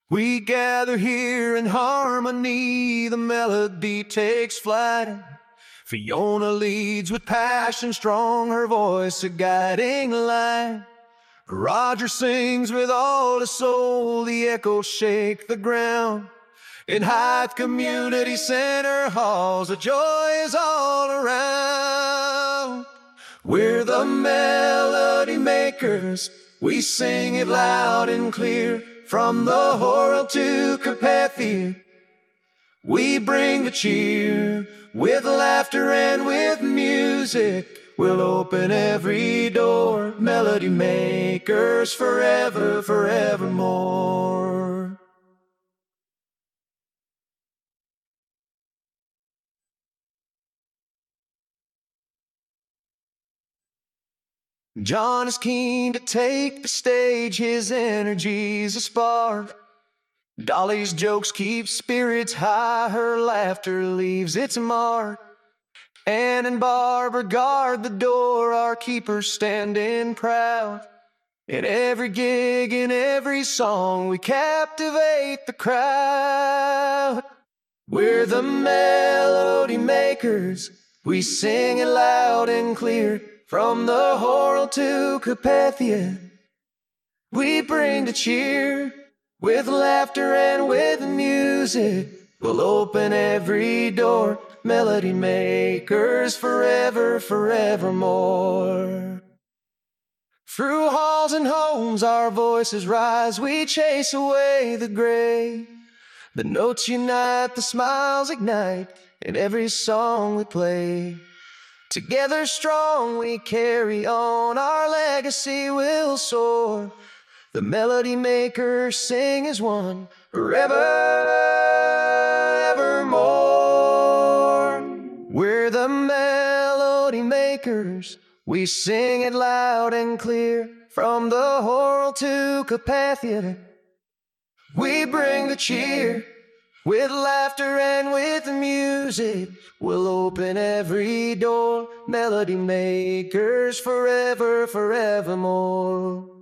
We gather here in harmony, the melody takes flight. Fiona leads with passion strong, her voice a guiding light. Roger sings with all his soul, the echoes shake the ground. In Hythe Community Center halls, the joy is all around. We're the melody makers, we sing it loud and clear. From the Horrell to Carpathia, we bring the cheer. With laughter and with music, we'll open every door. Melody makers forever, forevermore. John is keen to take the stage, his energy's a spark. Dolly's jokes keep spirits high, her laughter leaves its mark. Ann and Barbara guard the door, our keepers standing proud. In every gig, in every song, we captivate the crowd. We're the melody makers, we sing it loud and clear. From the Horrell to Carpathia, we bring the cheer. With laughter and with music, we'll open every door. Melody makers forever, forevermore. Through halls and homes our voices rise, we chase away the gray. The notes unite, the smiles ignite, in every song we play. Together strong we carry on, our legacy will soar. The melody makers sing as one, forever, evermore. We're the melody makers, we sing it loud and clear. From the Horrell to Carpathia, we bring the cheer. With laughter and with music, we'll open every door. Melody makers forever, forevermore.